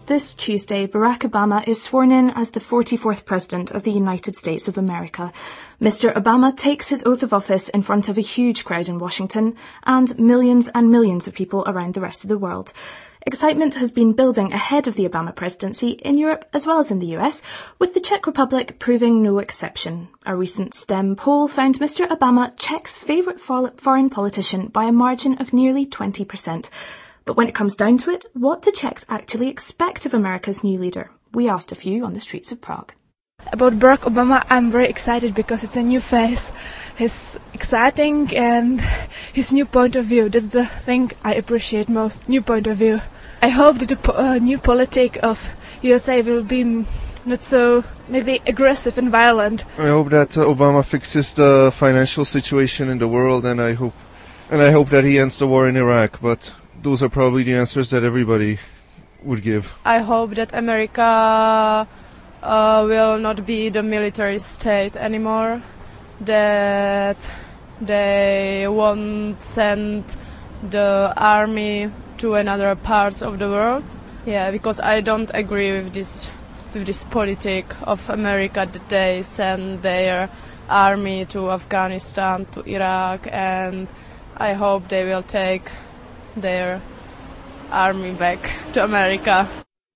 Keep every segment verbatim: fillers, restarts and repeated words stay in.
This Tuesday, Barack Obama is sworn in as the forty-fourth President of the United States of America. Mister Obama takes his oath of office in front of a huge crowd in Washington and millions and millions of people around the rest of the world. Excitement has been building ahead of the Obama presidency in Europe as well as in the U S, with the Czech Republic proving no exception. A recent STEM poll found Mister Obama Czech's favourite foreign politician by a margin of nearly twenty percent. But when it comes down to it, what do Czechs actually expect of America's new leader? We asked a few on the streets of Prague. About Barack Obama, I'm very excited because it's a new face. He's exciting and his new point of view. That's the thing I appreciate most, new point of view. I hope that the po- uh, new politic of U S A will be not so maybe aggressive and violent. I hope that uh, Obama fixes the financial situation in the world, and I hope and I hope that he ends the war in Iraq. But those are probably the answers that everybody would give. I hope that America uh, will not be the military state anymore, that they won't send the army to another parts of the world. Yeah, because I don't agree with this with this politic of America that they send their army to Afghanistan, to Iraq, and I hope they will take their army back to America.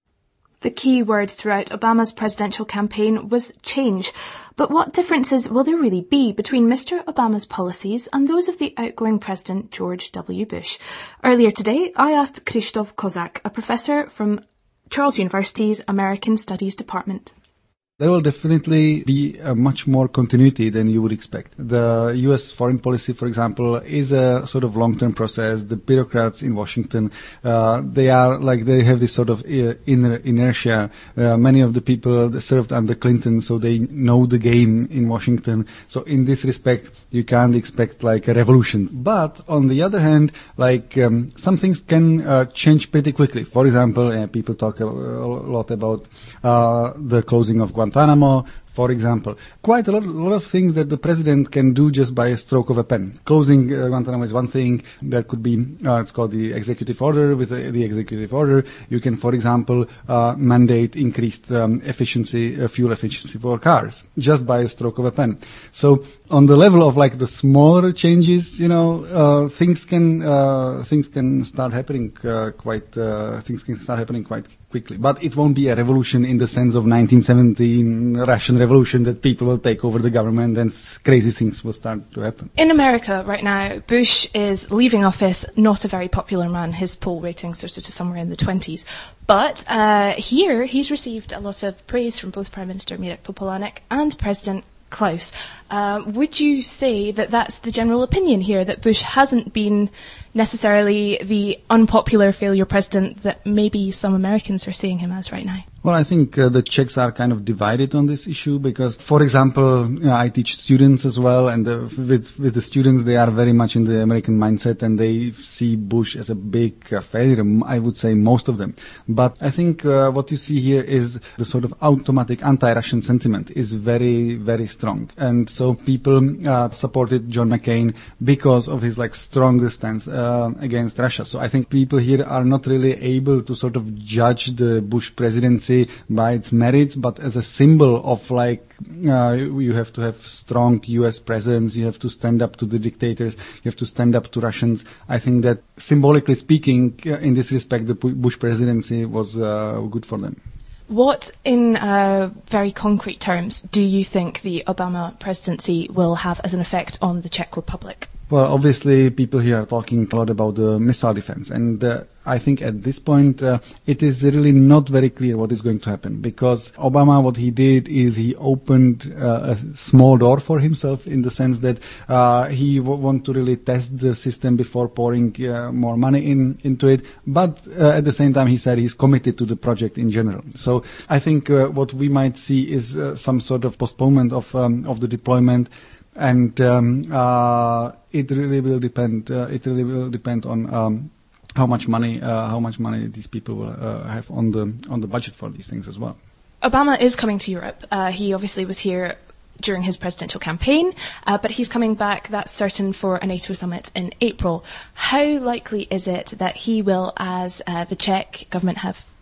The key word throughout Obama's presidential campaign was change. But what differences will there really be between Mister Obama's policies and those of the outgoing President George W. Bush? Earlier today, I asked Krzysztof Kozak, a professor from Charles University's American Studies Department. There will definitely be a much more continuity than you would expect. The U S foreign policy, for example, is a sort of long-term process. The bureaucrats in Washington, uh, they are like, they have this sort of uh, inner inertia. Uh, many of the people served under Clinton, so they know the game in Washington. So in this respect, you can't expect like a revolution. But on the other hand, like um, some things can uh, change pretty quickly. For example, uh, people talk a, a lot about uh, the closing of Guantanamo, for example. Quite a lot, a lot of things that the president can do just by a stroke of a pen. Closing uh, Guantanamo is one thing. There could be, uh, it's called the executive order. With the, the executive order, you can, for example, uh, mandate increased um, efficiency, uh, fuel efficiency for cars, just by a stroke of a pen. So on the level of like the smaller changes, you know, uh, things can, uh, things can start happening uh, quite, uh, things can start happening quite quickly. But it won't be a revolution in the sense of nineteen seventeen Russian revolution that people will take over the government and th- crazy things will start to happen. In America right now, Bush is leaving office, not a very popular man. His poll ratings are sort of somewhere in the twenties. But uh, here he's received a lot of praise from both Prime Minister Mirek Topolánek and President Klaus. Uh, would you say that that's the general opinion here, that Bush hasn't been necessarily the unpopular failure president that maybe some Americans are seeing him as right now? Well, I think uh, the Czechs are kind of divided on this issue because, for example, you know, I teach students as well, and uh, with with the students, they are very much in the American mindset, and they see Bush as a big uh, failure. I would say most of them. But I think uh, what you see here is the sort of automatic anti-Russian sentiment is very, very strong, and so people uh, supported John McCain because of his like stronger stance uh, against Russia. So I think people here are not really able to sort of judge the Bush presidency by its merits, but as a symbol of like uh, you have to have strong U S presence, you have to stand up to the dictators, you have to stand up to Russians. I think that symbolically speaking, uh, in this respect, the Bush presidency was uh, good for them. What, in uh, very concrete terms, do you think the Obama presidency will have as an effect on the Czech Republic? Well, obviously, people here are talking a lot about the missile defense, and uh, I think at this point uh, it is really not very clear what is going to happen, because Obama, what he did is he opened uh, a small door for himself in the sense that uh, he w- want to really test the system before pouring uh, more money in into it, but uh, at the same time he said he's committed to the project in general. So I think uh, what we might see is uh, some sort of postponement of um, of the deployment. And um, uh, it really will depend. Uh, it really will depend on um, how much money, uh, how much money these people will uh, have on the on the budget for these things as well. Obama is coming to Europe. Uh, he obviously was here during his presidential campaign, uh, but he's coming back. That's certain for a NATO summit in April. How likely is it that he will, as uh, the Czech government have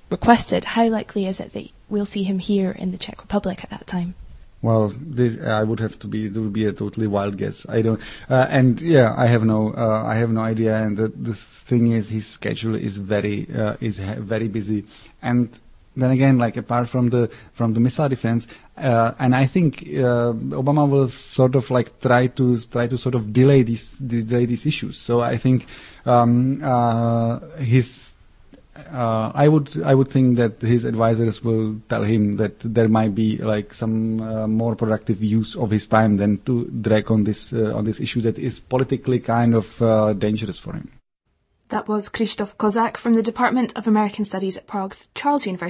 requested, how likely is it that we'll see him here in the Czech Republic at that time? Well, this, I would have to be. It would be a totally wild guess. I don't. Uh, and yeah, I have no. Uh, I have no idea. And the, the thing is, his schedule is very uh, is ha- very busy. And then again, like apart from the from the missile defense, uh, and I think uh, Obama will sort of like try to try to sort of delay these delay these issues. So I think um, uh, his. Uh, I would I would think that his advisors will tell him that there might be like some uh, more productive use of his time than to drag on this uh, on this issue that is politically kind of uh, dangerous for him. That was Krzysztof Kozak from the Department of American Studies at Prague's Charles University.